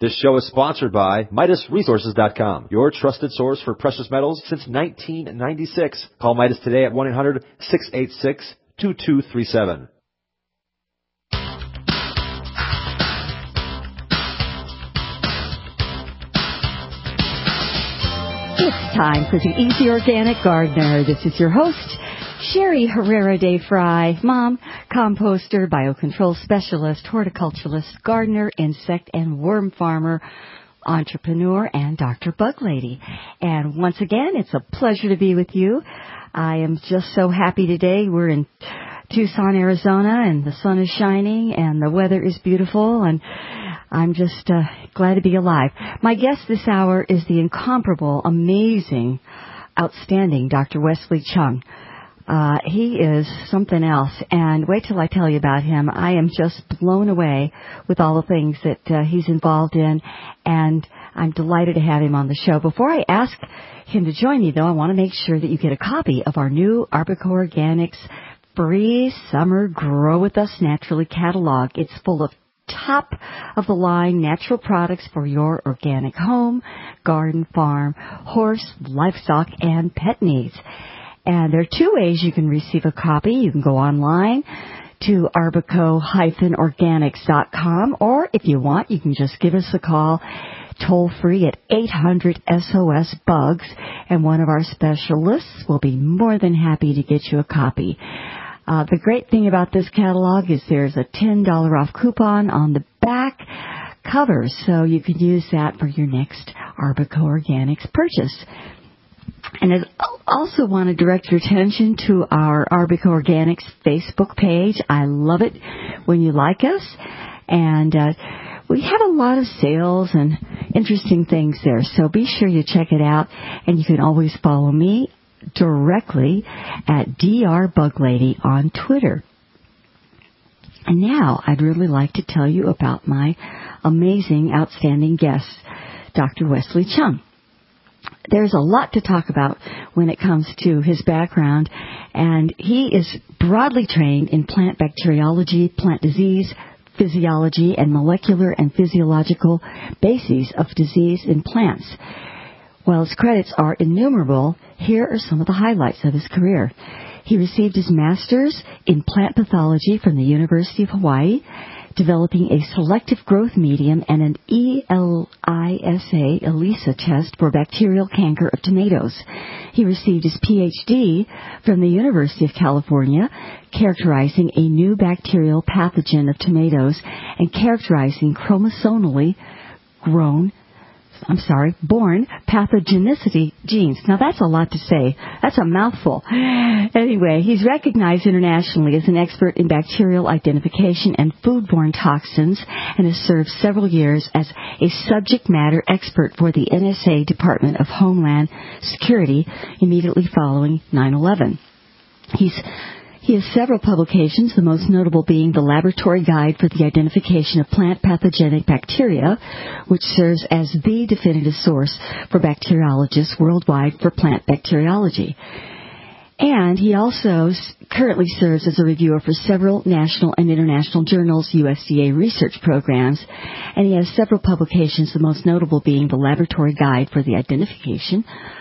This show is sponsored by MidasResources.com, your trusted source for precious metals since 1996. Call Midas today at 1-800-686-2237. It's time for the Easy Organic Gardener. This is your host, Sherry Herrera de Fry, mom, composter, biocontrol specialist, horticulturalist, gardener, insect and worm farmer, entrepreneur, and Dr. Bug Lady. And once again, it's a pleasure to be with you. I am just so happy today. We're in Tucson, Arizona, and the sun is shining, and the weather is beautiful, and I'm just glad to be alive. My guest this hour is the incomparable, amazing, outstanding Dr. Wesley Chung. He is something else, and wait till I tell you about him. I am just blown away with all the things that he's involved in, and I'm delighted to have him on the show. Before I ask him to join me, though, I want to make sure that you get a copy of our new Arbico Organics free summer Grow With Us Naturally catalog. It's full of top-of-the-line natural products for your organic home, garden, farm, horse, livestock, and pet needs. And there are two ways you can receive a copy. You can go online to arbico-organics.com, or if you want, you can just give us a call toll-free at 800-SOS-BUGS, and one of our specialists will be more than happy to get you a copy. The great thing about this catalog is there's a $10 off coupon on the back cover, so you can use that for your next Arbico Organics purchase. And I also want to direct your attention to our Arbico Organics Facebook page. I love it when you like us. And we have a lot of sales and interesting things there, so be sure you check it out. And you can always follow me directly at Dr. Bug Lady on Twitter. And now I'd really like to tell you about my amazing, outstanding guest, Dr. Wesley Chung. There's a lot to talk about when it comes to his background, and he is broadly trained in plant bacteriology, plant disease, physiology, and molecular and physiological bases of disease in plants. While his credits are innumerable, here are some of the highlights of his career. He received his master's in plant pathology from the University of Hawaii, developing a selective growth medium and an ELISA test for bacterial canker of tomatoes. He received his PhD from the University of California, characterizing a new bacterial pathogen of tomatoes and characterizing chromosomally born pathogenicity genes. Now, that's a lot to say. That's a mouthful. Anyway, he's recognized internationally as an expert in bacterial identification and foodborne toxins and has served several years as a subject matter expert for the NSA Department of Homeland Security immediately following 9/11. He has several publications, the most notable being the Laboratory Guide for the Identification of Plant Pathogenic Bacteria, which serves as the definitive source for bacteriologists worldwide for plant bacteriology. And he also currently serves as a reviewer for several national and international journals, USDA research programs, and he has several publications, the most notable being the Laboratory Guide for the Identification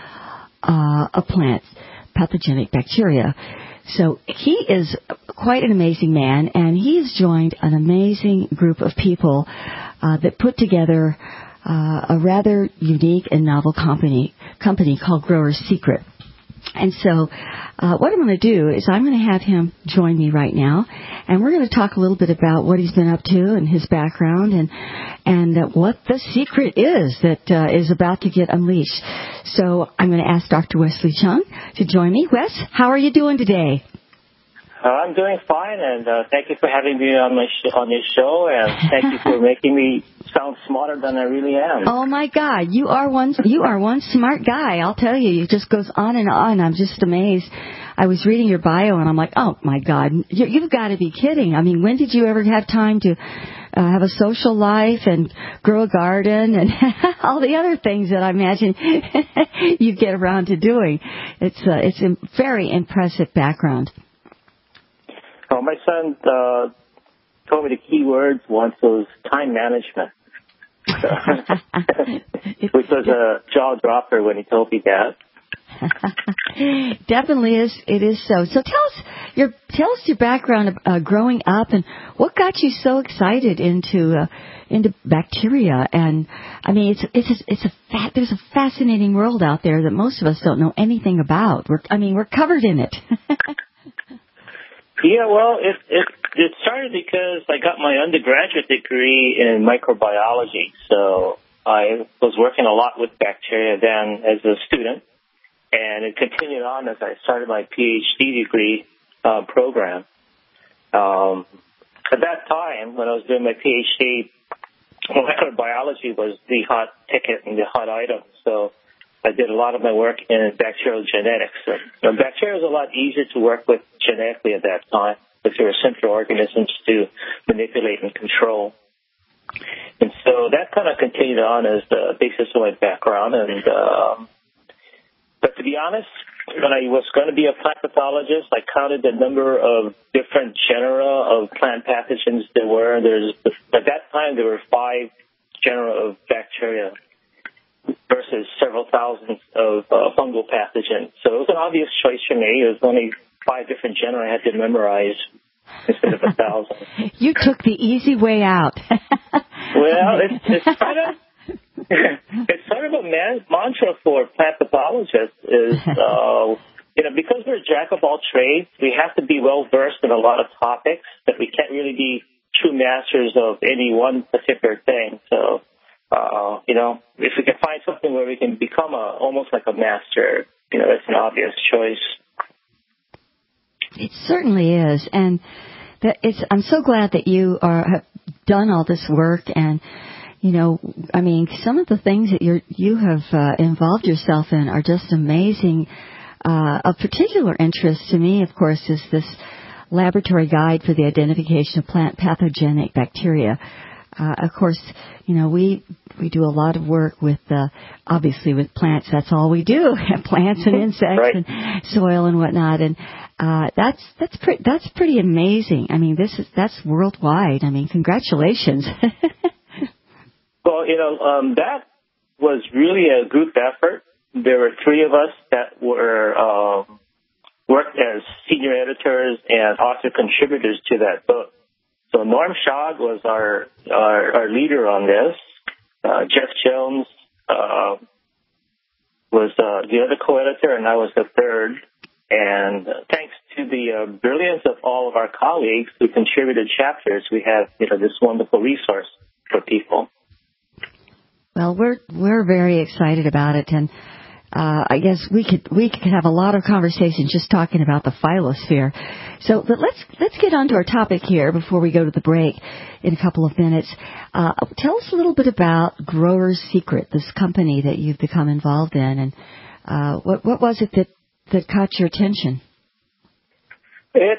of Plant Pathogenic Bacteria. So he is quite an amazing man, and he has joined an amazing group of people that put together a rather unique and novel company called Grower's Secret. And so what I'm going to do is I'm going to have him join me right now, and we're going to talk a little bit about what he's been up to and his background and what the secret is that is about to get unleashed. So I'm going to ask Dr. Wesley Chung to join me. Wes, how are you doing today? I'm doing fine, and thank you for having me on your show, and thank you for making me sound smarter than I really am. Oh my God, you are one smart guy. I'll tell you, it just goes on and on. I'm just amazed. I was reading your bio, and I'm like, oh my God, you've got to be kidding. I mean, when did you ever have time to have a social life and grow a garden and all the other things that I imagine you get around to doing? It's a very impressive background. Oh, my son told me the key words once was time management. which was a jaw dropper when he told me that. Definitely is. It is so. So tell us your background growing up, and what got you so excited into bacteria. And I mean, there's a fascinating world out there that most of us don't know anything about. We're covered in it. Yeah, well, it started because I got my undergraduate degree in microbiology, so I was working a lot with bacteria then as a student. And it continued on as I started my PhD degree program. At that time, when I was doing my PhD, microbiology was the hot ticket and the hot item. So I did a lot of my work in bacterial genetics. And bacteria was a lot easier to work with genetically at that time because they were simpler organisms to manipulate and control. And so that kind of continued on as the basis of my background. But to be honest, when I was going to be a plant pathologist, I counted the number of different genera of plant pathogens there were. At that time, there were 5 genera of bacteria versus several thousands of fungal pathogens. So it was an obvious choice for me. It was only 5 different genera I had to memorize instead of 1,000. You took the easy way out. Well, it's kind of... It's sort of a mantra for plant pathologists is, because we're a jack of all trades, we have to be well versed in a lot of topics, but we can't really be true masters of any one particular thing. So, if we can find something where we can become almost like a master, it's an obvious choice. It certainly is, and I'm so glad that you have done all this work and. Some of the things that you have involved yourself in are just amazing. Of particular interest to me, of course, is this laboratory guide for the identification of plant pathogenic bacteria. Of course, we do a lot of work with, obviously with plants. That's all we do, plants and insects right. and soil and whatnot. And that's pretty amazing. I mean, that's worldwide. I mean, congratulations. Well, that was really a group effort. There were 3 of us that were worked as senior editors and author contributors to that book. So Norm Shog was our leader on this. Jeff Jones was the other co-editor, and I was the third. And thanks to the brilliance of all of our colleagues who contributed chapters, we have this wonderful resource for people. Well, we're very excited about it, and I guess we could have a lot of conversation just talking about the phyllosphere. So, but let's get on to our topic here before we go to the break in a couple of minutes. Tell us a little bit about Grower's Secret, this company that you've become involved in, and what was it that caught your attention? It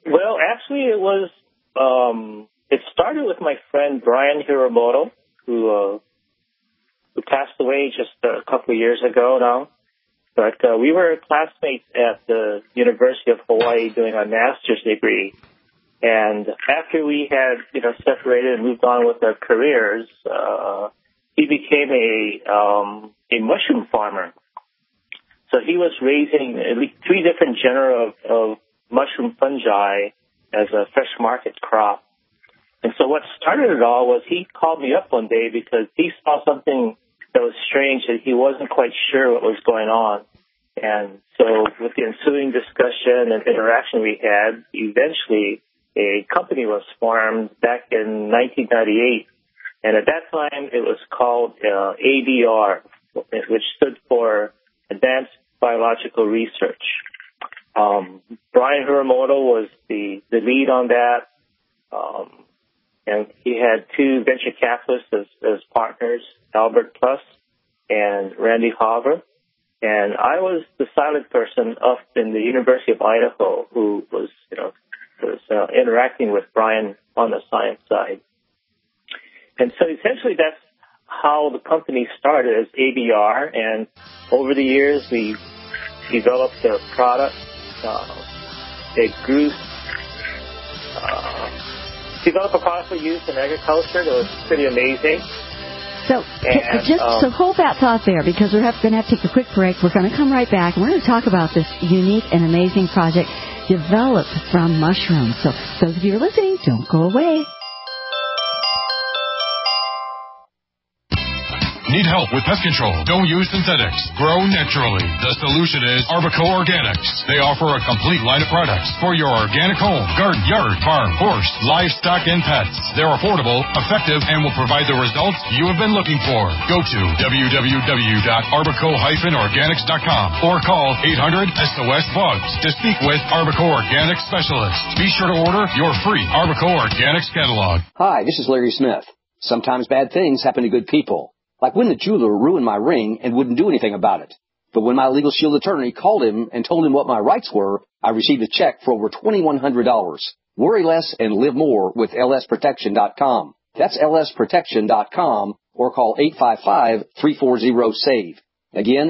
started with my friend Brian Hiramoto, who passed away just a couple of years ago now. But we were classmates at the University of Hawaii doing our master's degree. And after we had, separated and moved on with our careers, he became a mushroom farmer. So he was raising at least 3 different genera of mushroom fungi as a fresh market crop. And so what started it all was he called me up one day because he saw something that was strange, that he wasn't quite sure what was going on. And so with the ensuing discussion and interaction we had, eventually a company was formed back in 1998. And at that time, it was called ABR, which stood for Advanced Biological Research. Brian Hiramoto was the lead on that. And he had 2 venture capitalists as partners, Albert Plus and Randy Hoover. And I was the silent person up in the University of Idaho who was, interacting with Brian on the science side. And so essentially that's how the company started as ABR. And over the years, we developed a product. It grew... develop a product for use in agriculture that was pretty amazing. So so hold that thought there, because we're going to have to take a quick break. We're going to come right back, and we're going to talk about this unique and amazing project developed from mushrooms. So those of you who are listening, don't go away. Need help with pest control? Don't use synthetics. Grow naturally. The solution is Arbico Organics. They offer a complete line of products for your organic home, garden, yard, farm, horse, livestock, and pets. They're affordable, effective, and will provide the results you have been looking for. Go to www.arbico-organics.com or call 800-SOS-BUGS to speak with Arbico Organics specialists. Be sure to order your free Arbico Organics catalog. Hi, this is Larry Smith. Sometimes bad things happen to good people. Like when the jeweler ruined my ring and wouldn't do anything about it. But when my Legal Shield attorney called him and told him what my rights were, I received a check for over $2,100. Worry less and live more with lsprotection.com. That's lsprotection.com, or call 855-340-SAVE. Again,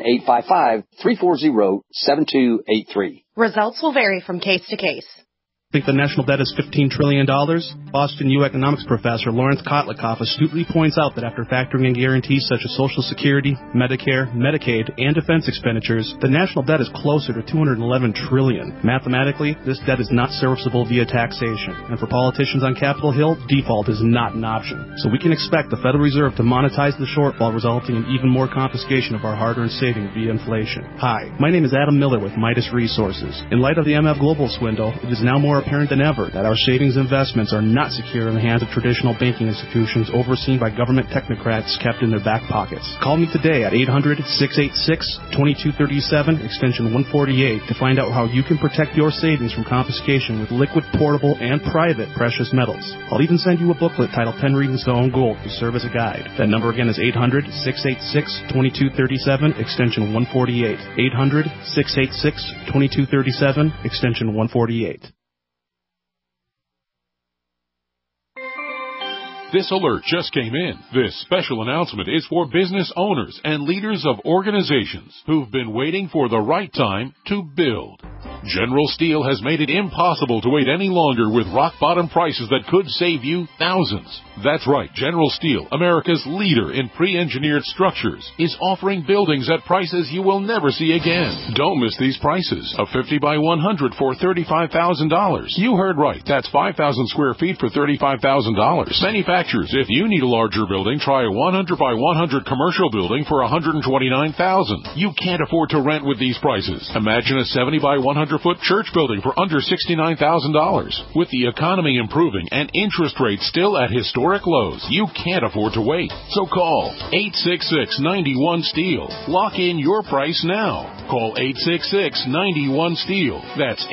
855-340-7283. Results will vary from case to case. Think the national debt is $15 trillion? Boston U economics professor Lawrence Kotlikoff astutely points out that after factoring in guarantees such as Social Security, Medicare, Medicaid, and defense expenditures, the national debt is closer to $211 trillion. Mathematically, this debt is not serviceable via taxation, and for politicians on Capitol Hill, default is not an option. So we can expect the Federal Reserve to monetize the shortfall, resulting in even more confiscation of our hard-earned savings via inflation. Hi, my name is Adam Miller with Midas Resources. In light of the MF Global swindle, it is now more apparent than ever that our savings investments are not secure in the hands of traditional banking institutions overseen by government technocrats kept in their back pockets. Call me today at 800-686-2237, extension 148, to find out how you can protect your savings from confiscation with liquid, portable, and private precious metals. I'll even send you a booklet titled 10 Reasons to Own Gold to serve as a guide. That number again is 800-686-2237, extension 148. 800-686-2237, extension 148. This alert just came in. This special announcement is for business owners and leaders of organizations who've been waiting for the right time to build. General Steel has made it impossible to wait any longer with rock-bottom prices that could save you thousands. That's right, General Steel, America's leader in pre-engineered structures, is offering buildings at prices you will never see again. Don't miss these prices. A 50 by 100 for $35,000. You heard right. That's 5,000 square feet for $35,000. Manufacturers, if you need a larger building, try a 100 by 100 commercial building for $129,000. You can't afford to rent with these prices. Imagine a 70 by 100-foot church building for under $69,000. With the economy improving and interest rates still at historic lows, you can't afford to wait. So call 866-91-STEEL. Lock in your price now. Call 866-91-STEEL. That's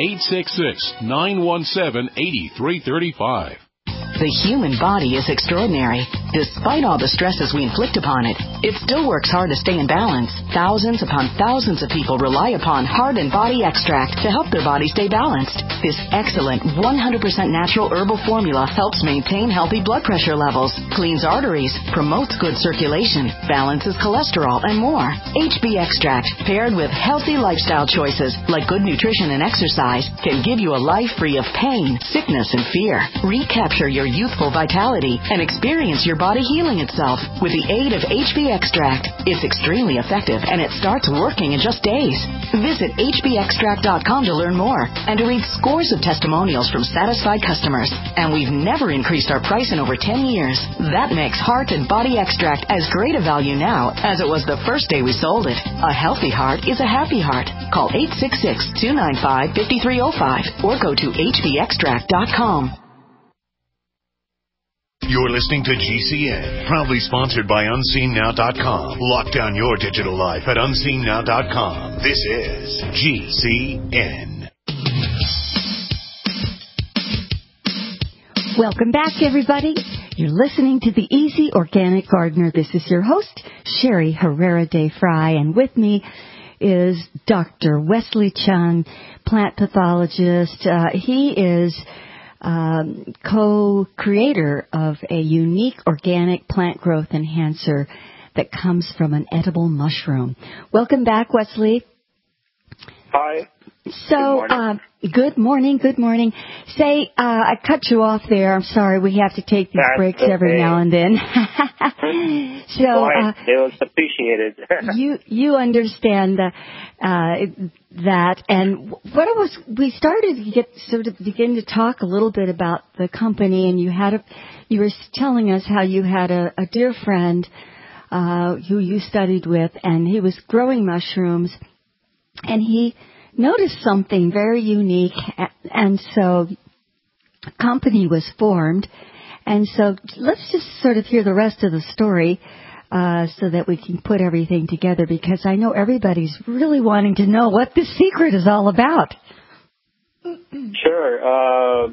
866-917-8335. The human body is extraordinary. Despite all the stresses we inflict upon it, it still works hard to stay in balance. Thousands upon thousands of people rely upon Heart and Body Extract to help their body stay balanced. This excellent 100% natural herbal formula helps maintain healthy blood pressure levels, cleans arteries, promotes good circulation, balances cholesterol, and more. HB Extract, paired with healthy lifestyle choices like good nutrition and exercise, can give you a life free of pain, sickness, and fear. Recapture your youthful vitality and experience your body healing itself with the aid of HB Extract. It's extremely effective and it starts working in just days. Visit hbextract.com to learn more and to read scores of testimonials from satisfied customers. And we've never increased our price in over 10 years. That makes Heart and Body Extract as great a value now as it was the first day we sold it. A healthy heart is a happy heart. Call 866-295-5305 or go to hbextract.com. You're listening to GCN, proudly sponsored by UnseenNow.com. Lock down your digital life at UnseenNow.com. This is GCN. Welcome back, everybody. You're listening to The Easy Organic Gardener. This is your host, Sherry Herrera de Fry, and with me is Dr. Wesley Chung, plant pathologist. He is co-creator of a unique organic plant growth enhancer that comes from an edible mushroom. Welcome back, Wesley. Hi. So, good morning. Say, I cut you off there. I'm sorry. We have to take these breaks every now and then. So, it was appreciated. you understand that, and we started to begin to talk a little bit about the company, and you were telling us how you had a dear friend who you studied with, and he was growing mushrooms, and he noticed something very unique, and so a company was formed. And so let's just sort of hear the rest of the story so that we can put everything together, because I know everybody's really wanting to know what this secret is all about. Sure.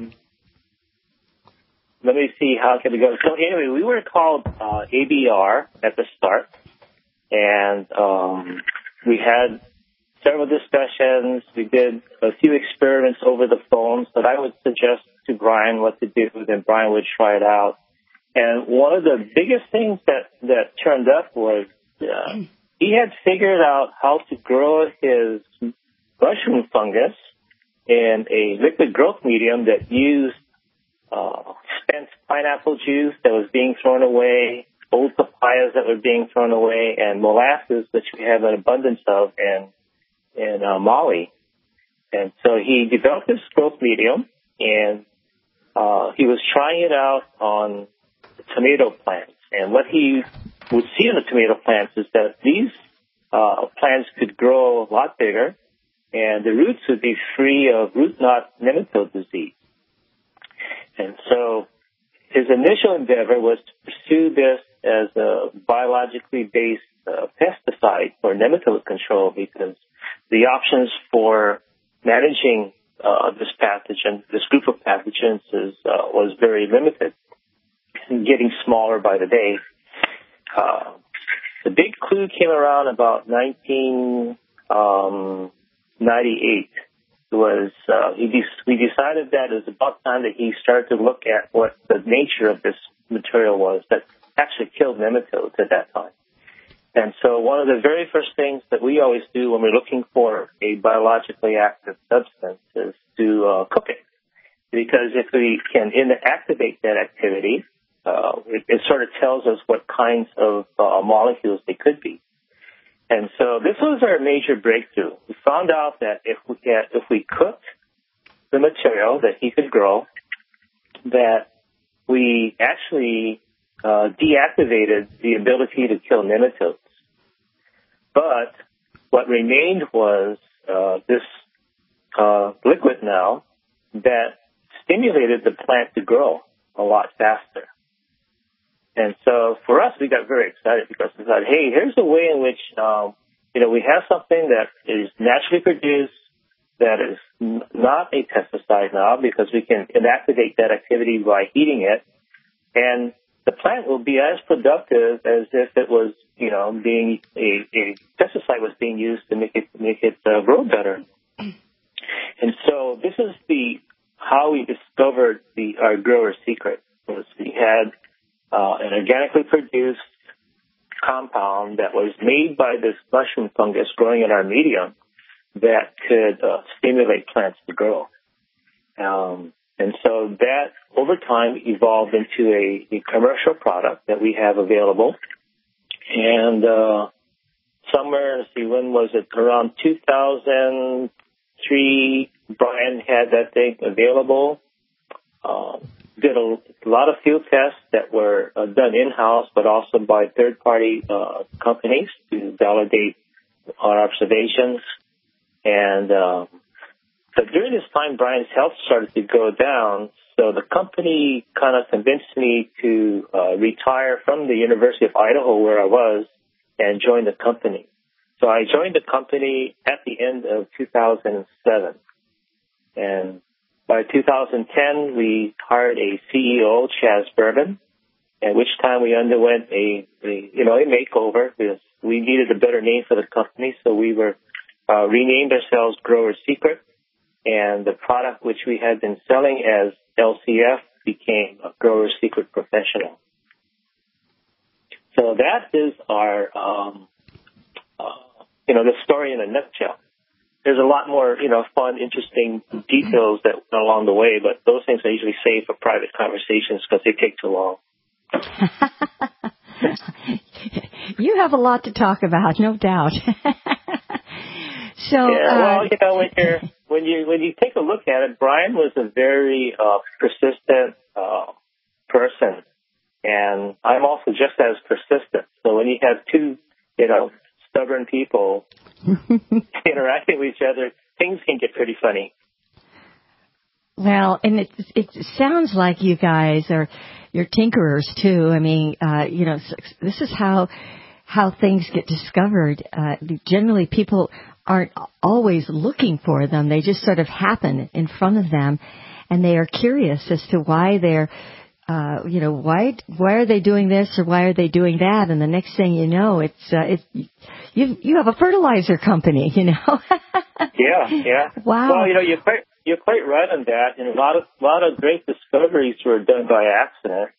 Let me see how can we go. So anyway, we were called ABR at the start, and we had several discussions. We did a few experiments over the phone, but I would suggest to Brian what to do, then Brian would try it out. And one of the biggest things that turned up was he had figured out how to grow his mushroom fungus in a liquid growth medium that used spent pineapple juice that was being thrown away, old papayas that were being thrown away, and molasses, which we have an abundance of in Mali. And so he developed this growth medium, and he was trying it out on tomato plants. And what he would see in the tomato plants is that these plants could grow a lot bigger, and the roots would be free of root knot nematode disease. And so his initial endeavor was to pursue this as a biologically based pesticide for nematode control, because the options for managing this pathogen, this group of pathogens, was very limited and getting smaller by the day. The big clue came around about 1998. We decided that it was about time that he started to look at what the nature of this material was that actually killed nematodes at that time. And so one of the very first things that we always do when we're looking for a biologically active substance is to cook it. Because if we can inactivate that activity, it sort of tells us what kinds of molecules they could be. And so this was our major breakthrough. We found out that if we cooked the material that he could grow, that we actually deactivated the ability to kill nematodes. But what remained was this liquid now that stimulated the plant to grow a lot faster. And so for us, we got very excited because we thought, hey, here's a way in which, we have something that is naturally produced, that is not a pesticide now, because we can inactivate that activity by heating it. And the plant will be as productive as if it was, being a pesticide was being used to make it grow better. And so this is how we discovered our grower secret. Was we had an organically produced compound that was made by this mushroom fungus growing in our medium that could stimulate plants to grow. And so that, over time, evolved into a commercial product that we have available. And somewhere, when was it? Around 2003, Brian had that thing available. Did a lot of field tests that were done in-house, but also by third-party companies to validate our observations. And but during this time, Brian's health started to go down, so the company kind of convinced me to retire from the University of Idaho, where I was, and join the company. So I joined the company at the end of 2007. And by 2010, we hired a CEO, Chaz Bourbon, at which time we underwent a makeover because we needed a better name for the company. So we renamed ourselves Grower Secret, and the product which we had been selling as LCF became a Grower Secret Professional. So that is our, the story in a nutshell. there's a lot more, fun, interesting details that went along the way, but those things I usually save for private conversations because they take too long. You have a lot to talk about, no doubt. So, when you take a look at it, Brian was a very persistent person, and I'm also just as persistent. So when you have two, stubborn people interacting with each other, things can get pretty funny. Well, and it sounds like you guys you're tinkerers too. I mean, this is how things get discovered. Generally, people aren't always looking for them. They just sort of happen in front of them, and they are curious as to why they're, why are they doing this or why are they doing that? And the next thing you know, you have a fertilizer company, Yeah. Wow. Well, you're quite right on that, and a lot of great discoveries were done by accident.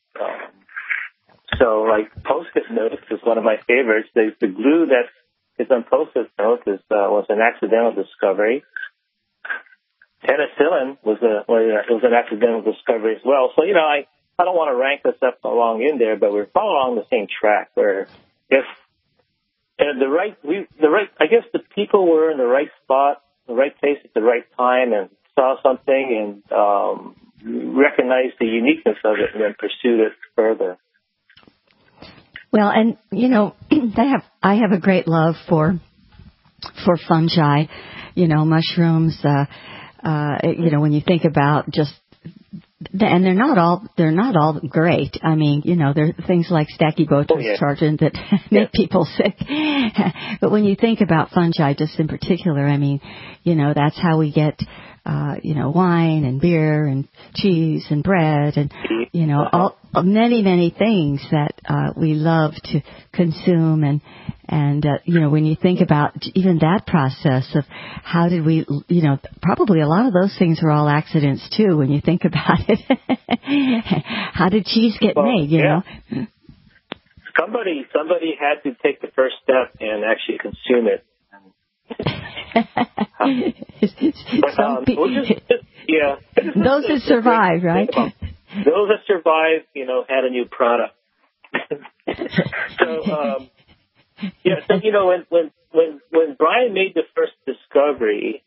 So, like Post-it notes is one of my favorites. The glue that is on Post-it notes was an accidental discovery. Penicillin was an accidental discovery as well. So, I don't want to rank this up along in there, but we're following along the same track where I guess the people were in the right spot, the right place at the right time, and saw something and recognized the uniqueness of it and then pursued it further. Well, and I have a great love for fungi, mushrooms. When you think about just, and they're not all great. I mean, there are things like Stachybotrys sargent that make people sick. But when you think about fungi, just in particular, I mean, that's how we get, wine and beer and cheese and bread and, many things that we love to consume. And when you think about even that process of how did we, probably a lot of those things are all accidents too when you think about it. How did cheese get made, know? Somebody had to take the first step and actually consume it. Those that survive, right? Those that survive, had a new product. When Brian made the first discovery,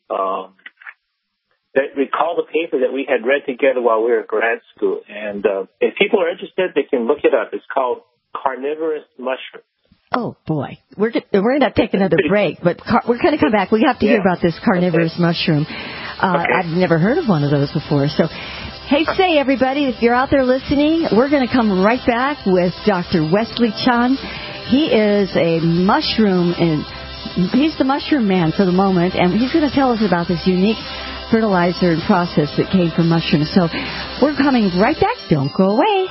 recall the paper that we had read together while we were at grad school, and if people are interested, they can look it up. It's called Carnivorous Mushrooms. Oh boy, we're going to take another break, but we're going to come back. We have to hear about this carnivorous mushroom. I've never heard of one of those before. So, hey, everybody, if you're out there listening, we're going to come right back with Dr. Wesley Chun. He is a mushroom, and he's the mushroom man for the moment, and he's going to tell us about this unique fertilizer and process that came from mushrooms. So, we're coming right back. Don't go away.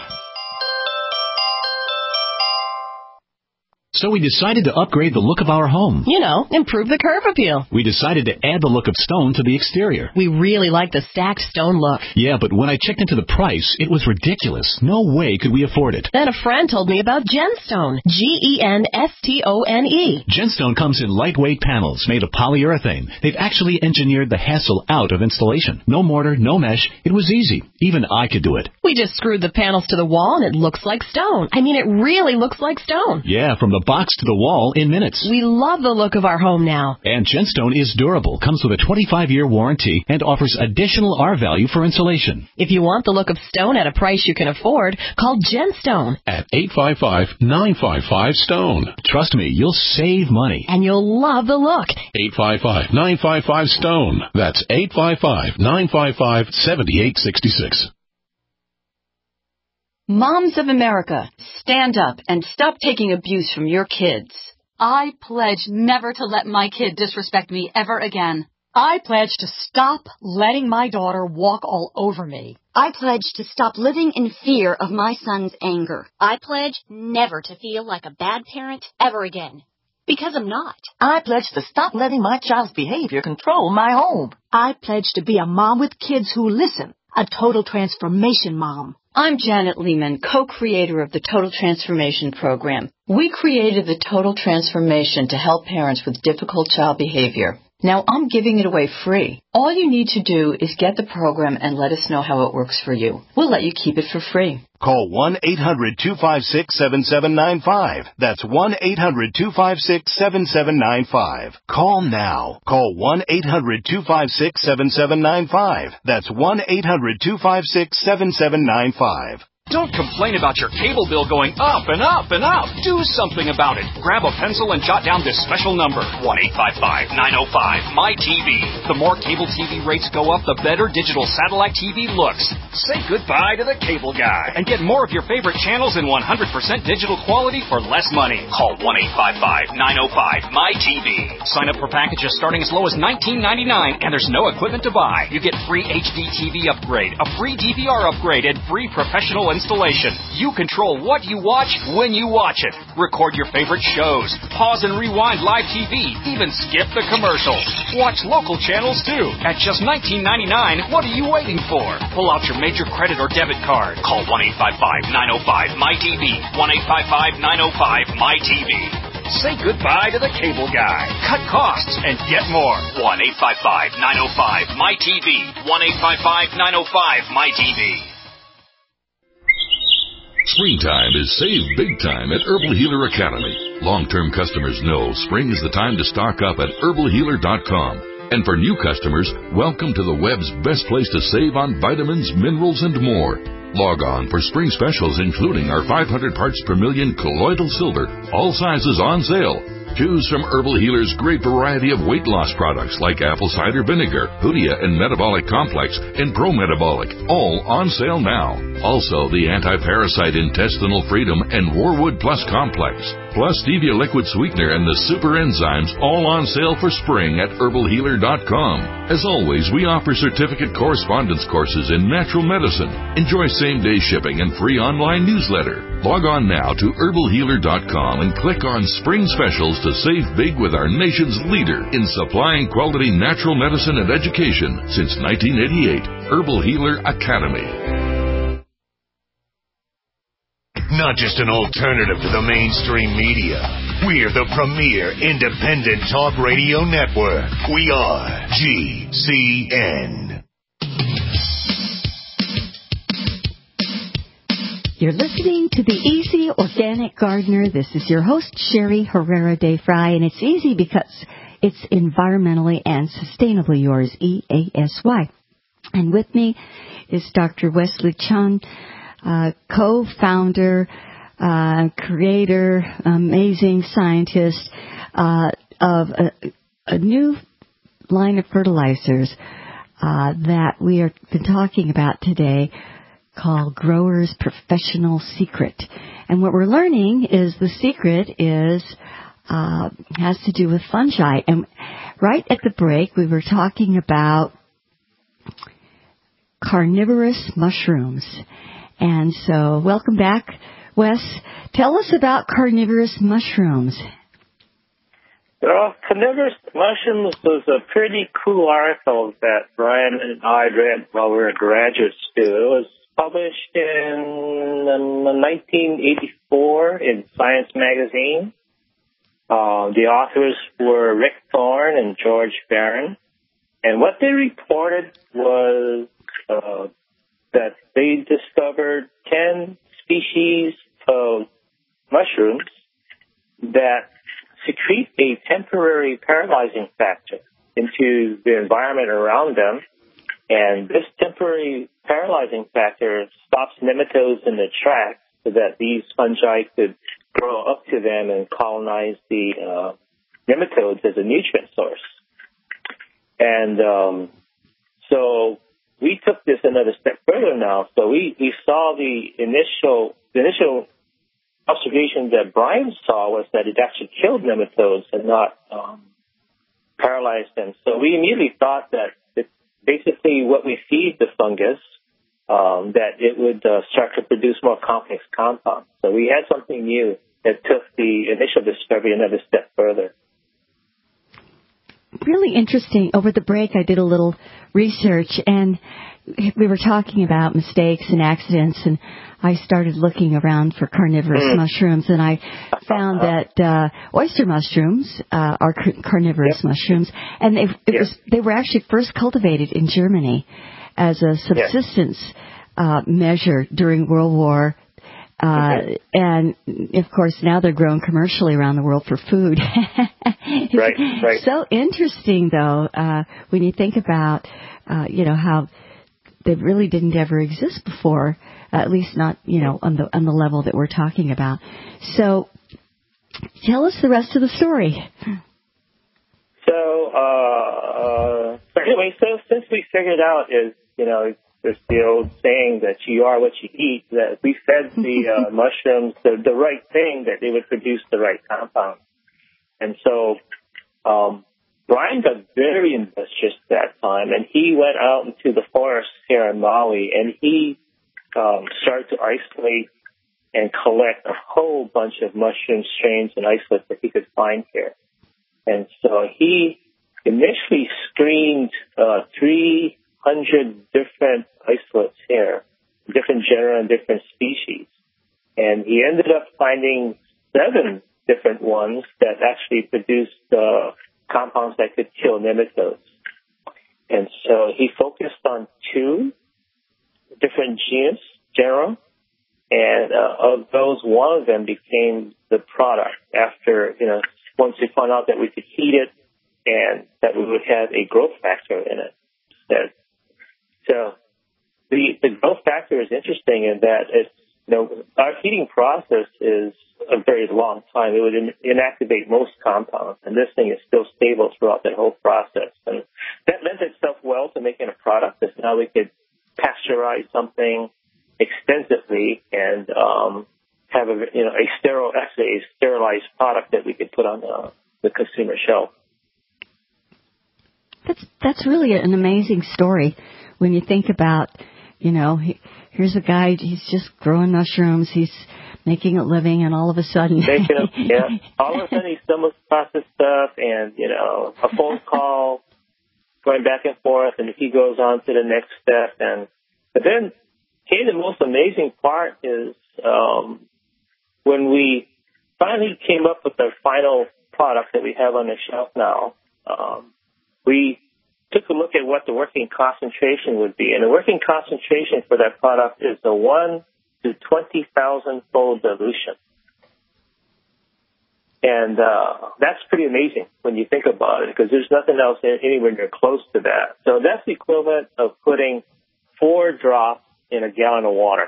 So we decided to upgrade the look of our home. Improve the curb appeal. We decided to add the look of stone to the exterior. We really like the stacked stone look. Yeah, but when I checked into the price, it was ridiculous. No way could we afford it. Then a friend told me about Genstone. Genstone. Genstone comes in lightweight panels made of polyurethane. They've actually engineered the hassle out of installation. No mortar, no mesh. It was easy. Even I could do it. We just screwed the panels to the wall and it looks like stone. I mean, it really looks like stone. Yeah, from the box to the wall in minutes. We love the look of our home now. And Genstone is durable, comes with a 25-year warranty, and offers additional R-value for insulation. If you want the look of stone at a price you can afford, call Genstone at 855-955-STONE. Trust me, you'll save money. And you'll love the look. 855-955-STONE. That's 855-955-7866. Moms of America, stand up and stop taking abuse from your kids. I pledge never to let my kid disrespect me ever again. I pledge to stop letting my daughter walk all over me. I pledge to stop living in fear of my son's anger. I pledge never to feel like a bad parent ever again. Because I'm not. I pledge to stop letting my child's behavior control my home. I pledge to be a mom with kids who listen. A total transformation mom. I'm Janet Lehman, co-creator of the Total Transformation Program. We created the Total Transformation to help parents with difficult child behavior. Now I'm giving it away free. All you need to do is get the program and let us know how it works for you. We'll let you keep it for free. Call 1-800-256-7795. That's 1-800-256-7795. Call now. Call 1-800-256-7795. That's 1-800-256-7795. Don't complain about your cable bill going up and up and up. Do something about it. Grab a pencil and jot down this special number, 1-855-905-MY-TV. The more cable TV rates go up, the better digital satellite TV looks. Say goodbye to the cable guy and get more of your favorite channels in 100% digital quality for less money. Call 1-855-905-MY-TV. Sign up for packages starting as low as $19.99, and there's no equipment to buy. You get free HD TV upgrade, a free DVR upgrade, and free professional installation. You control what you watch when you watch it. Record your favorite shows. Pause and rewind live TV. Even skip the commercials. Watch local channels too. At just $19.99, what are you waiting for? Pull out your major credit or debit card. Call 1-855-905-MY-TV. 1-855-905-MY-TV. Say goodbye to the cable guy. Cut costs and get more. 1-855-905-MY-TV. 1-855-905-MY-TV. Springtime is save big time at Herbal Healer Academy. Long-term customers know spring is the time to stock up at herbalhealer.com. And for new customers, welcome to the web's best place to save on vitamins, minerals, and more. Log on for spring specials including our 500 parts per million colloidal silver, all sizes on sale. Choose from Herbal Healer's great variety of weight loss products like apple cider vinegar, Hoodia and Metabolic Complex, and Pro Metabolic, all on sale now. Also, the Anti-Parasite Intestinal Freedom and Warwood Plus Complex, plus Stevia Liquid Sweetener and the Super Enzymes, all on sale for spring at herbalhealer.com. As always, we offer certificate correspondence courses in natural medicine. Enjoy same-day shipping and free online newsletter. Log on now to herbalhealer.com and click on Spring Specials to save big with our nation's leader in supplying quality natural medicine and education since 1988, Herbal Healer Academy. Not just an alternative to the mainstream media. We're the premier independent talk radio network. We are GCN. You're listening to The Easy Organic Gardener. This is your host, Sherry Herrera de Fry, and it's easy because it's environmentally and sustainably yours, EASY. And with me is Dr. Wesley Chun, co-founder, creator, amazing scientist of a new line of fertilizers that we have been talking about today, called Grower's Professional Secret. And what we're learning is the secret is has to do with fungi. And right at the break, we were talking about carnivorous mushrooms. And so, welcome back, Wes. Tell us about carnivorous mushrooms. Well, carnivorous mushrooms was a pretty cool article that Brian and I read while we were in graduate school. It was published in 1984 in Science magazine. The authors were Rick Thorne and George Barron. And what they reported was that they discovered 10 species of mushrooms that secrete a temporary paralyzing factor into the environment around them. And this temporary paralyzing factor stops nematodes in their tracks so that these fungi could grow up to them and colonize the nematodes as a nutrient source. And so we took this another step further now. So we saw the initial observation that Brian saw was that it actually killed nematodes and not paralyzed them. So we immediately thought that basically what we feed the fungus, that it would start to produce more complex compounds. So we had something new that took the initial discovery another step further. Really interesting. Over the break, I did a little research, and we were talking about mistakes and accidents, and I started looking around for carnivorous mushrooms, and I found that oyster mushrooms are carnivorous mushrooms, and they were actually first cultivated in Germany as a subsistence measure during World War. And of course now they're grown commercially around the world for food. Right. So interesting though, when you think about, how they really didn't ever exist before, at least not, on the level that we're talking about. So tell us the rest of the story. So since we figured out there's the old saying that you are what you eat, that we fed the mushrooms the right thing, that they would produce the right compound. And so Brian got very ambitious that time, and he went out into the forest here in Maui, and he started to isolate and collect a whole bunch of mushroom strains and isolates that he could find here. And so he initially screened 300 different isolates here, different genera and different species. And he ended up finding 7 different ones that actually produced compounds that could kill nematodes. And so he focused on 2 different genera, and of those, one of them became the product after, once we found out that we could heat it and that we would have a growth factor in it. So the growth factor is interesting in that it's, our heating process is a very long time. It would inactivate most compounds, and this thing is still stable throughout that whole process. And that lends itself well to making a product that now we could pasteurize something extensively and have a sterilized product that we could put on the consumer shelf. That's really an amazing story when you think about, here's a guy, he's just growing mushrooms, he's making a living, and all of a sudden... all of a sudden he stumbles across this stuff, and, a phone call going back and forth, and he goes on to the next step. But then, the most amazing part is when we finally came up with our final product that we have on the shelf now, we took a look at what the working concentration would be. And the working concentration for that product is a 1 to 20,000-fold dilution. And that's pretty amazing when you think about it, because there's nothing else anywhere near close to that. So that's the equivalent of putting 4 drops in a gallon of water.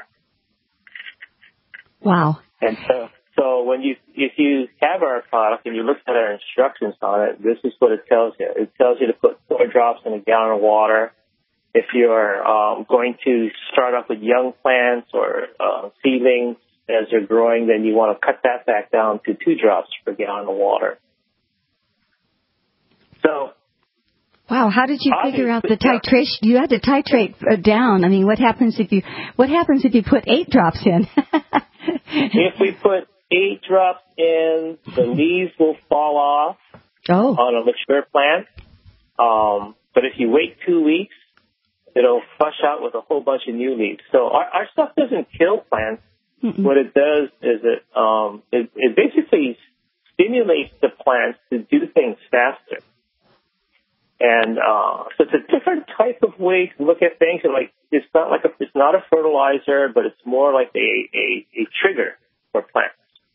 Wow. And so if you have our product and you look at our instructions on it, this is what it tells you. It tells you to put 4 drops in a gallon of water. If you're going to start off with young plants or seedlings as they're growing, then you want to cut that back down to 2 drops per gallon of water. So, wow, how did you figure out the titration? You had to titrate down. I mean, what happens if you put 8 drops in? If we put 8 drops in, the leaves will fall off on a mature plant. But if you wait 2 weeks, it'll flush out with a whole bunch of new leaves. So our stuff doesn't kill plants. Mm-mm. What it does is it basically stimulates the plants to do things faster. And so it's a different type of way to look at things. And it's not a fertilizer, but it's more like a trigger for plants.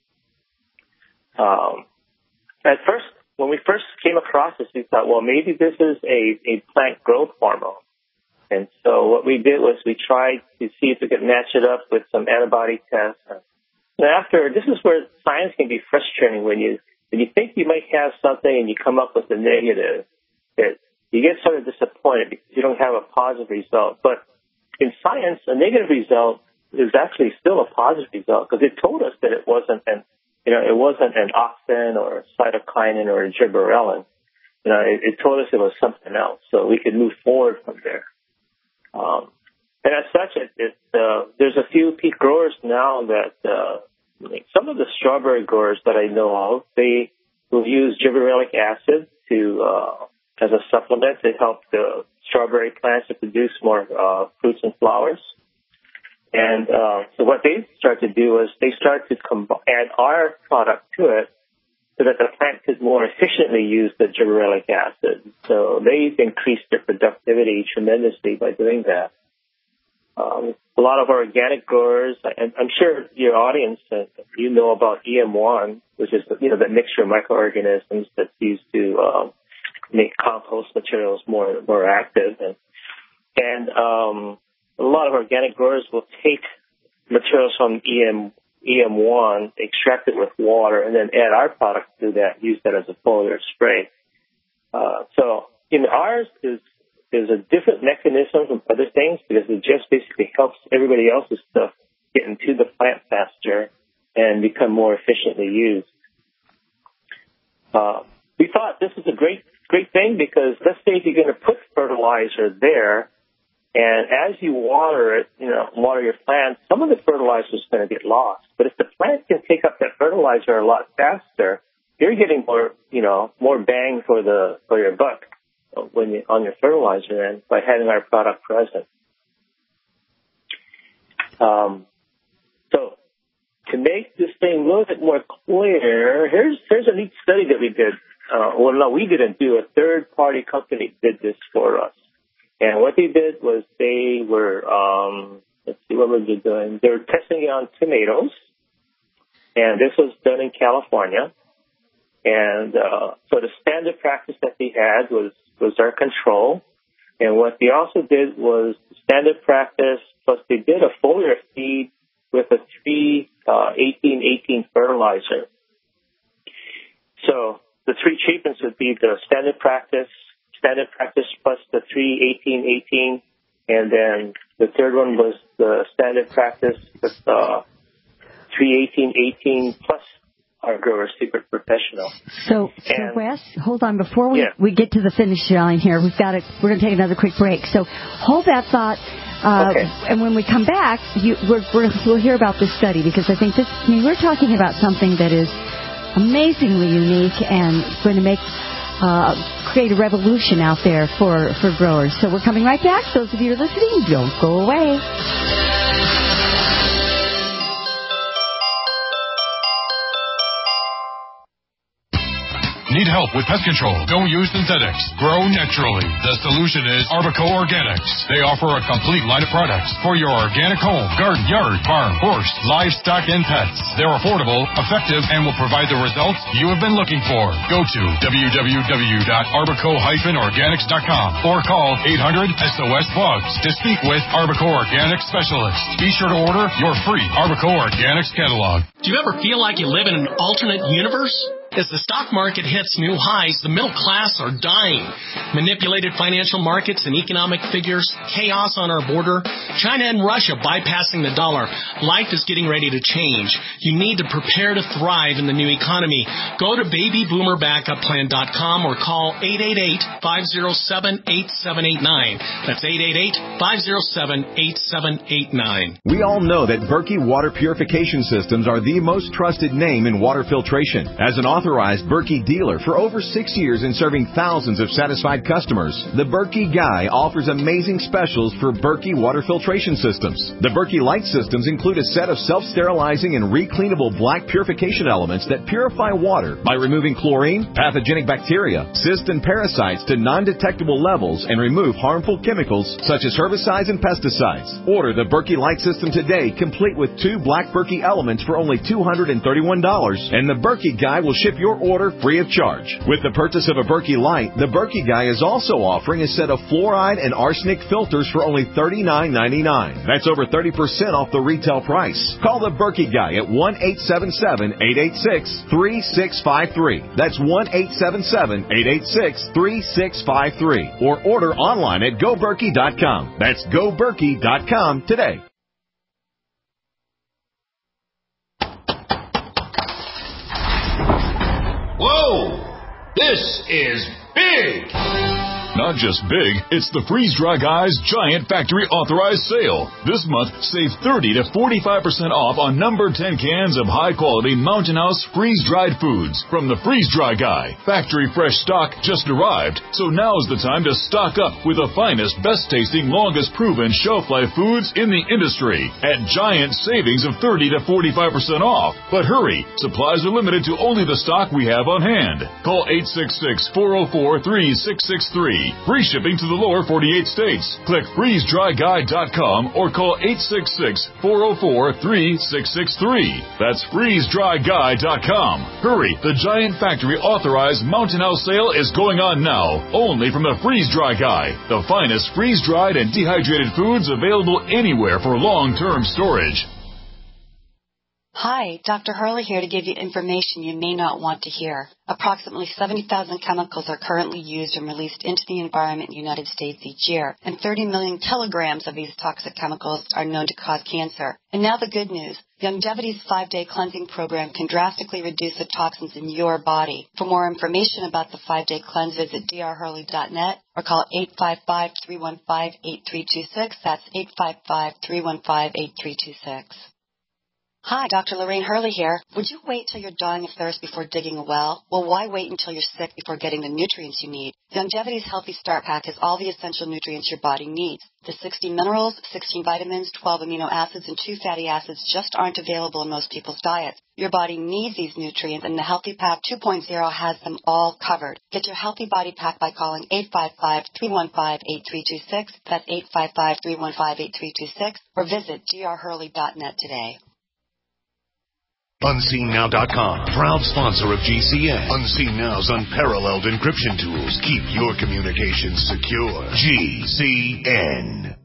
At first, when we first came across this, we thought, well, maybe this is a plant growth hormone. And so what we did was we tried to see if we could match it up with some antibody tests. And this is where science can be frustrating when you think you might have something and you come up with a negative. You get sort of disappointed because you don't have a positive result. But in science, a negative result is actually still a positive result because it told us that it wasn't an auxin or a cytokinin or a gibberellin. It told us it was something else, so we could move forward from there. And as such, there's a few peat growers now that some of the strawberry growers that I know of, they will use gibberellic acid as a supplement to help the strawberry plants to produce more fruits and flowers. And so what they started to do was they started to add our product to it so that the plant could more efficiently use the gibberellic acid. So they've increased their productivity tremendously by doing that. A lot of our organic growers, and I'm sure your audience, you know about EM1, which is the mixture of microorganisms that's used to make compost materials more active, and a lot of organic growers will take materials from EM1, extract it with water, and then add our product to that, use that as a foliar spray. So ours is a different mechanism from other things because it just basically helps everybody else's stuff get into the plant faster and become more efficiently used. We thought this was a great thing because let's say if you're going to put fertilizer there, and as you water it, water your plant, some of the fertilizer is going to get lost. But if the plant can take up that fertilizer a lot faster, you're getting more bang for your buck on your fertilizer end by having our product present. So to make this thing a little bit more clear, here's a neat study that we did. We didn't do. A third-party company did this for us. And what they did was they were, let's see, what were they doing? They were testing it on tomatoes, and this was done in California. And so the standard practice that they had was our control. And what they also did was standard practice, plus they did a foliar feed with a 3-18-18 fertilizer. So the three treatments would be the standard practice plus the 3-18-18, and then the third one was the standard practice with 3-18-18 plus our Grower Secret Professional. So Wes, hold on before we get to the finish line here. We're going to take another quick break. So hold that thought. Okay. And when we come back, we'll hear about this study because I think we're talking about something that is amazingly unique and going to create a revolution out there for growers. So we're coming right back. Those of you who are listening, don't go away. Need help with pest control? Don't use synthetics. Grow naturally. The solution is Arbico Organics. They offer a complete line of products for your organic home, garden, yard, farm, horse, livestock, and pets. They're affordable, effective, and will provide the results you have been looking for. Go to www.arbico-organics.com or call 800-SOS-BUGS to speak with Arbico Organics specialists. Be sure to order your free Arbico Organics catalog. Do you ever feel like you live in an alternate universe? As the stock market hits new highs, the middle class are dying. Manipulated financial markets and economic figures, chaos on our border, China and Russia bypassing the dollar. Life is getting ready to change. You need to prepare to thrive in the new economy. Go to babyboomerbackupPlan.com or call 888-507-8789. That's 888-507-8789. We all know that Berkey Water Purification Systems are the most trusted name in water filtration. As an authorized Berkey dealer for over 6 years and serving thousands of satisfied customers, the Berkey Guy offers amazing specials for Berkey water filtration systems. The Berkey Light systems include a set of self-sterilizing and recleanable black purification elements that purify water by removing chlorine, pathogenic bacteria, cysts, and parasites to non-detectable levels and remove harmful chemicals such as herbicides and pesticides. Order the Berkey Light system today, complete with 2 black Berkey elements for only $231, and the Berkey Guy will ship your order free of charge. With the purchase of a Berkey Light, the Berkey Guy is also offering a set of fluoride and arsenic filters for only $39.99. That's over 30% off the retail price. Call the Berkey Guy at 1-877-886-3653. That's 1-877-886-3653. Or order online at GoBerkey.com. That's GoBerkey.com today. Whoa! This is big! Not just big, it's the Freeze Dry Guy's Giant Factory Authorized Sale. This month, save 30 to 45% off on number 10 cans of high-quality Mountain House freeze-dried foods from the Freeze Dry Guy. Factory fresh stock just arrived, so now's the time to stock up with the finest, best-tasting, longest-proven shelf-life foods in the industry at giant savings of 30 to 45% off. But hurry, supplies are limited to only the stock we have on hand. Call 866-404-3663. Free shipping to the lower 48 states. Click freezedryguy.com or call 866-404-3663. That's freezedryguy.com. Hurry, the Giant Factory Authorized Mountain House sale is going on now, only from the Freeze Dry Guy, the finest freeze-dried and dehydrated foods available anywhere for long-term storage. Hi, Dr. Hurley here to give you information you may not want to hear. Approximately 70,000 chemicals are currently used and released into the environment in the United States each year, and 30 million kilograms of these toxic chemicals are known to cause cancer. And now the good news. Longevity's 5-day cleansing program can drastically reduce the toxins in your body. For more information about the 5-day cleanse, visit drhurley.net or call 855-315-8326. That's 855-315-8326. Hi, Dr. Lorraine Hurley here. Would you wait till you're dying of thirst before digging a well? Well, why wait until you're sick before getting the nutrients you need? Longevity's Healthy Start Pack has all the essential nutrients your body needs. The 60 minerals, 16 vitamins, 12 amino acids, and 2 fatty acids just aren't available in most people's diets. Your body needs these nutrients, and the Healthy Pack 2.0 has them all covered. Get your Healthy Body Pack by calling 855-315-8326. That's 855-315-8326. Or visit drhurley.net today. UnseenNow.com, proud sponsor of GCN. Unseen Now's unparalleled encryption tools keep your communications secure. GCN.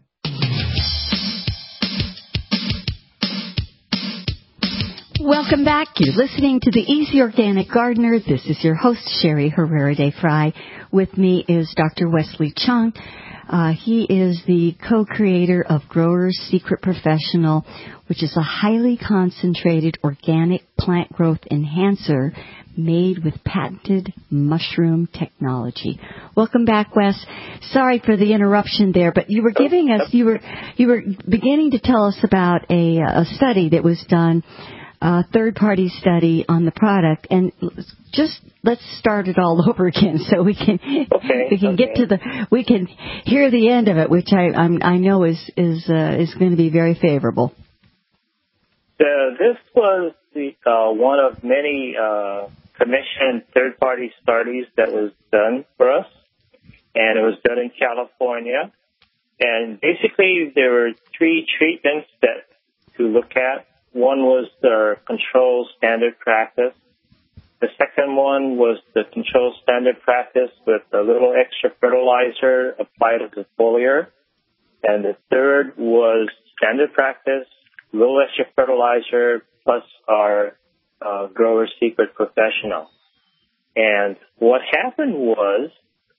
Welcome back. You're listening to the Easy Organic Gardener. This is your host, Sherry Herrera de Fry. With me is Dr. Wesley Chung. He is the co-creator of Grower's Secret Professional, which is a highly concentrated organic plant growth enhancer made with patented mushroom technology. Welcome back, Wes. Sorry for the interruption there, but you were giving us, you were beginning to tell us about a study that was done, a third-party study on the product, and let's start it all over again so we can get to we can hear the end of it, which I know is going to be very favorable. This was one of many commissioned third-party studies that was done for us, and it was done in California. And basically, there were 3 treatments to look at. One was the control standard practice. The second one was the control standard practice with a little extra fertilizer applied as a foliar. And the third was standard practice, a little extra fertilizer, plus our Grower's Secret Professional. And what happened was,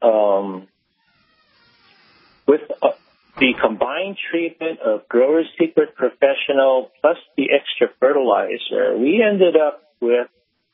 with the combined treatment of Grower's Secret Professional plus the extra fertilizer, we ended up with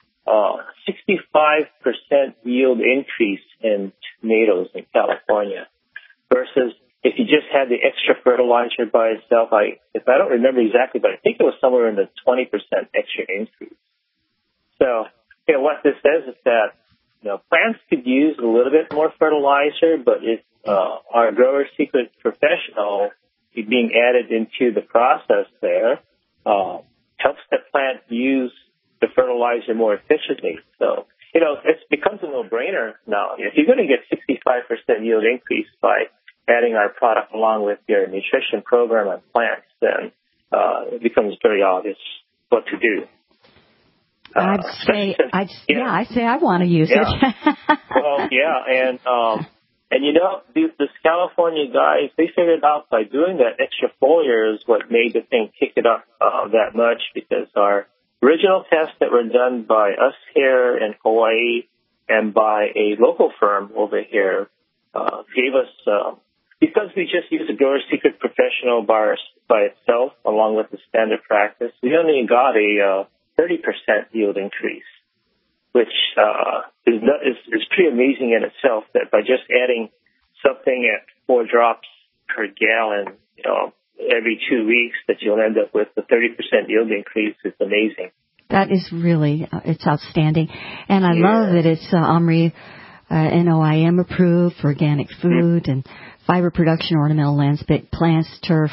65% yield increase in tomatoes in California versus if you just had the extra fertilizer by itself. If I don't remember exactly, but I think it was somewhere in the 20% extra increase. So, what this says is that, plants could use a little bit more fertilizer, but if our Grower's Secret Professional being added into the process there helps the plant use the fertilizer more efficiently. So, it becomes a no-brainer now. If you're going to get 65% yield increase by adding our product along with your nutrition program on plants, then it becomes very obvious what to do. I'd say I want to use it. Well, and this California guys, they figured out by doing that extra foliar is what made the thing kick it up that much, because our original tests that were done by us here in Hawaii and by a local firm over here gave us, because we just used the Grower's Secret Professional by itself along with the standard practice, we only got a 30% yield increase, which is pretty amazing in itself, that by just adding something at 4 drops per gallon, every 2 weeks, that you'll end up with a 30% yield increase is amazing. That is really, it's outstanding. And I love that it's OMRI, NOIM approved for organic food and fiber production, ornamental landscape plants, turf.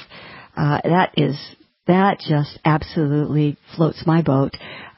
That just absolutely floats my boat.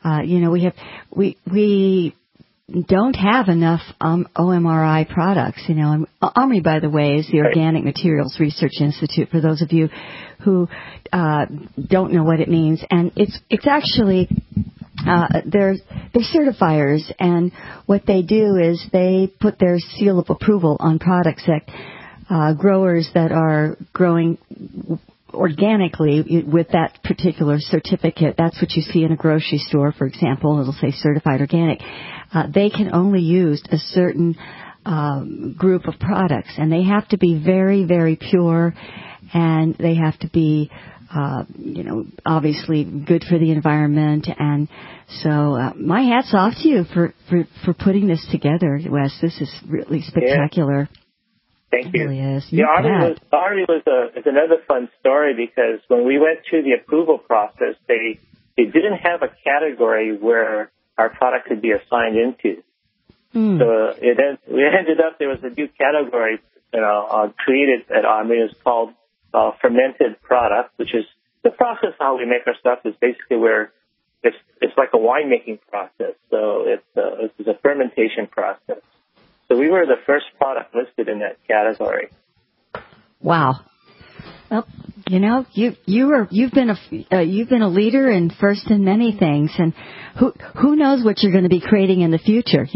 We don't have enough OMRI products, And OMRI, by the way, is the Organic Materials Research Institute, for those of you who don't know what it means. And it's actually they're certifiers, and what they do is they put their seal of approval on products that growers that are growing organically with that particular certificate. That's what you see in a grocery store, for example. It'll say certified organic. They can only use a certain group of products, and they have to be very, very pure, and they have to be, obviously good for the environment. And so my hat's off to you for putting this together, Wes. This is really spectacular. Yeah. Thank you. It really is. OMRI is another fun story, because when we went through the approval process, they didn't have a category where our product could be assigned into. So we ended up, there was a new category created at OMRI. It's called fermented product, which is the process how we make our stuff is basically where it's like a winemaking process. So it's a fermentation process. So we were the first product listed in that category. Wow. Well, you've been a leader and first in many things, and who knows what you're going to be creating in the future,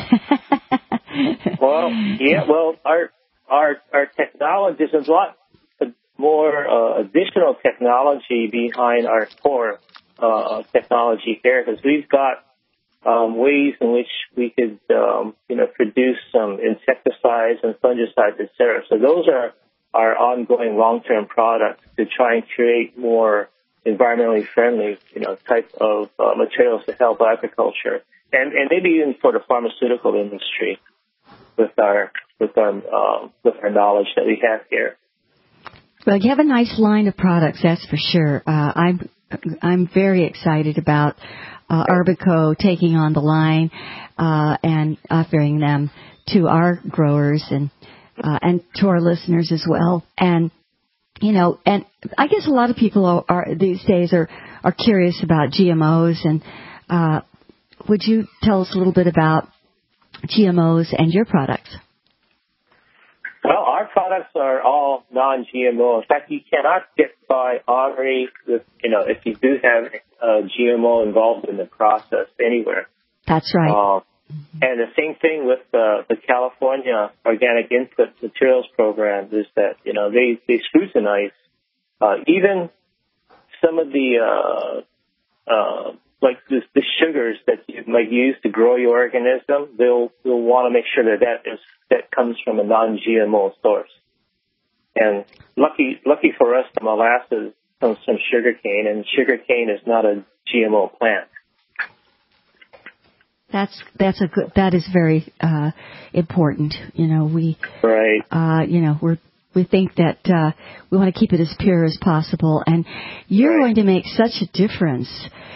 Well, our technology, there's a lot more additional technology behind our core technology here, because we've got ways in which we could, produce some insecticides and fungicides, et cetera. So those are our ongoing long-term products to try and create more environmentally friendly, type of materials to help agriculture, and maybe even for the pharmaceutical industry with our knowledge that we have here. Well, you have a nice line of products, that's for sure. I'm very excited about Arbico taking on the line and offering them to our growers and to our listeners as well. And and I guess a lot of people are these days are curious about GMOs. And would you tell us a little bit about GMOs and your products? Well, our products are all non-GMO. In fact, you cannot get by OMRI with, if you do have GMO involved in the process anywhere. That's right. And the same thing with the California Organic Input Materials Program is that, they scrutinize even some of the like the sugars that you might use to grow your organism. They'll want to make sure that comes from a non-GMO source. And lucky for us, the molasses comes from sugarcane, and sugarcane is not a GMO plant. That is very important. We think that we want to keep it as pure as possible, and you're going to make such a difference,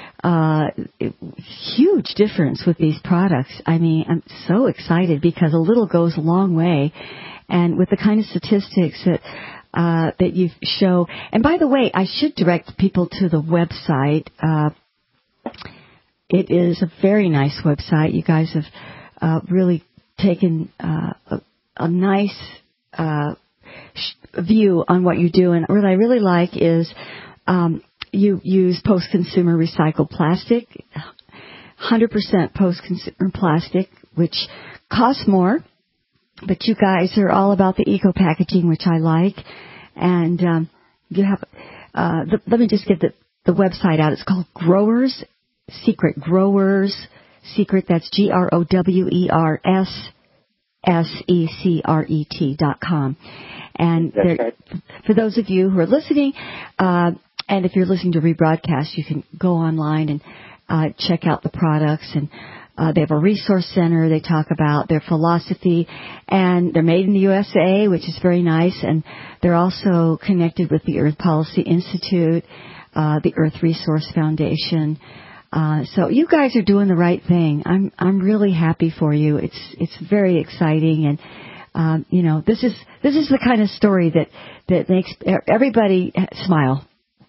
huge difference with these products. I mean, I'm so excited because a little goes a long way, and with the kind of statistics that you show. And by the way, I should direct people to the website. It is a very nice website. You guys have really taken a nice view on what you do. And what I really like is you use post-consumer recycled plastic, 100% post-consumer plastic, which costs more. But you guys are all about the eco-packaging, which I like. And you have, let me just get the website out. It's called Growers Secret. That's GROWERSSECRET.com. And for those of you who are listening, and if you're listening to rebroadcast, you can go online and check out the products. And They have a resource center. They talk about their philosophy, and they're made in the USA, which is very nice. And they're also connected with the Earth Policy Institute, the Earth Resource Foundation. So you guys are doing the right thing. I'm really happy for you. It's very exciting, and this is the kind of story that makes everybody smile.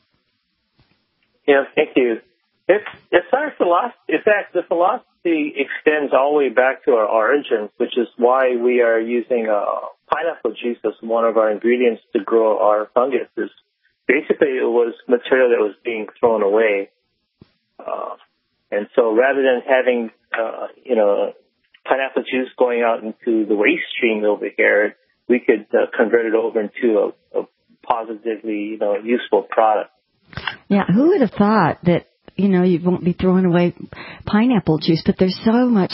Yeah, thank you. It's our philosophy. In fact, the philosophy extends all the way back to our origins, which is why we are using pineapple juice as one of our ingredients to grow our fungus. Basically, it was material that was being thrown away. And so rather than having, pineapple juice going out into the waste stream over here, we could convert it over into a positively, useful product. Yeah, who would have thought that, you won't be throwing away pineapple juice, but there's so much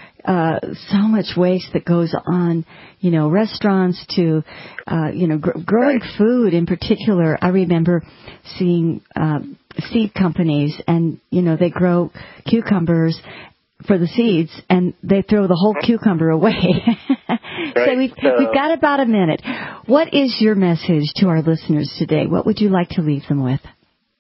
waste that goes on, restaurants to, growing food in particular. I remember seeing seed companies, and, they grow cucumbers for the seeds, and they throw the whole cucumber away. So we've got about a minute. What is your message to our listeners today? What would you like to leave them with?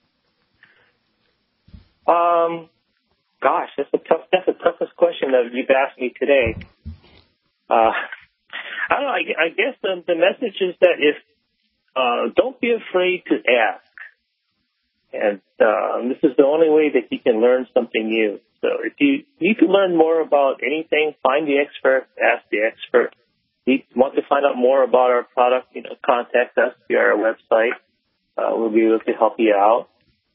Gosh, that's the toughest question that you've asked me today. I don't know. I guess the message is that don't be afraid to ask, and this is the only way that you can learn something new. So if you need to learn more about anything, find the expert, ask the expert. If you want to find out more about our product, contact us via our website. We'll be able to help you out.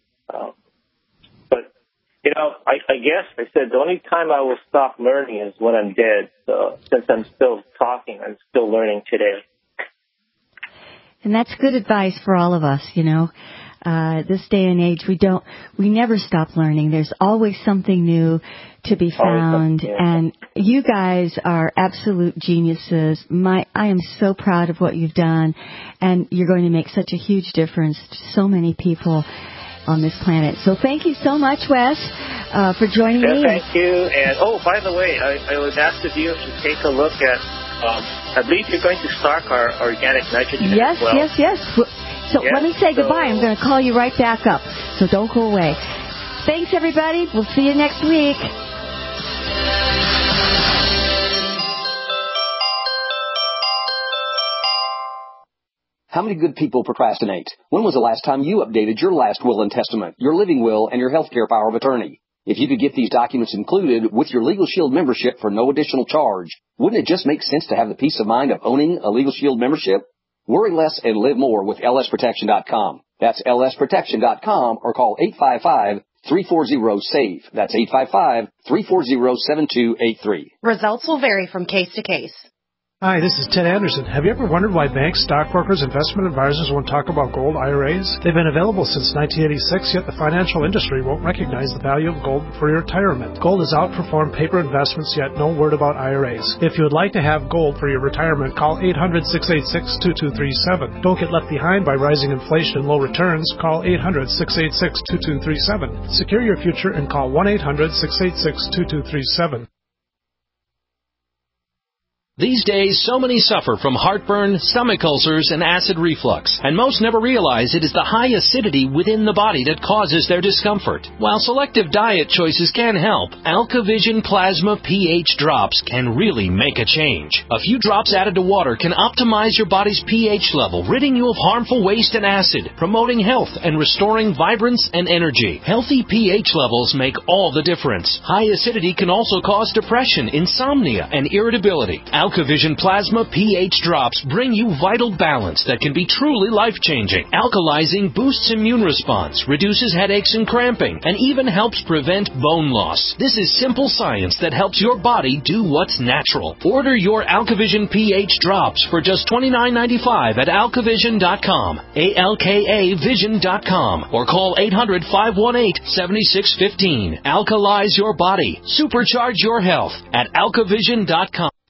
I guess I said the only time I will stop learning is when I'm dead. So since I'm still talking, I'm still learning today. And that's good advice for all of us, this day and age, we never stop learning. There's always something new to be found. And you guys are absolute geniuses. I am so proud of what you've done. And you're going to make such a huge difference to so many people on this planet. So thank you so much, Wes, for joining me. Thank you. And, by the way, I was asked of you to take a look at, I believe you're going to stock our organic nitrogen as well. Yes. So let me say goodbye. I'm going to call you right back up. So don't go away. Thanks, everybody. We'll see you next week. How many good people procrastinate? When was the last time you updated your last will and testament, your living will, and your healthcare power of attorney? If you could get these documents included with your Legal Shield membership for no additional charge, wouldn't it just make sense to have the peace of mind of owning a Legal Shield membership? Worry less and live more with lsprotection.com. That's lsprotection.com, or call 855-340-SAVE. That's 855-340-7283. Results will vary from case to case. Hi, this is Ted Anderson. Have you ever wondered why banks, stockbrokers, investment advisors won't talk about gold IRAs? They've been available since 1986, yet the financial industry won't recognize the value of gold for your retirement. Gold has outperformed paper investments, yet no word about IRAs. If you would like to have gold for your retirement, call 800-686-2237. Don't get left behind by rising inflation and low returns. Call 800-686-2237. Secure your future and call 1-800-686-2237. These days, so many suffer from heartburn, stomach ulcers, and acid reflux, and most never realize it is the high acidity within the body that causes their discomfort. While selective diet choices can help, AlkaVision Plasma pH drops can really make a change. A few drops added to water can optimize your body's pH level, ridding you of harmful waste and acid, promoting health and restoring vibrance and energy. Healthy pH levels make all the difference. High acidity can also cause depression, insomnia, and irritability. AlkaVision Plasma pH drops bring you vital balance that can be truly life-changing. Alkalizing boosts immune response, reduces headaches and cramping, and even helps prevent bone loss. This is simple science that helps your body do what's natural. Order your AlkaVision pH drops for just $29.95 at alkavision.com, ALKAvision.com, or call 800-518-7615. Alkalize your body. Supercharge your health at alkavision.com.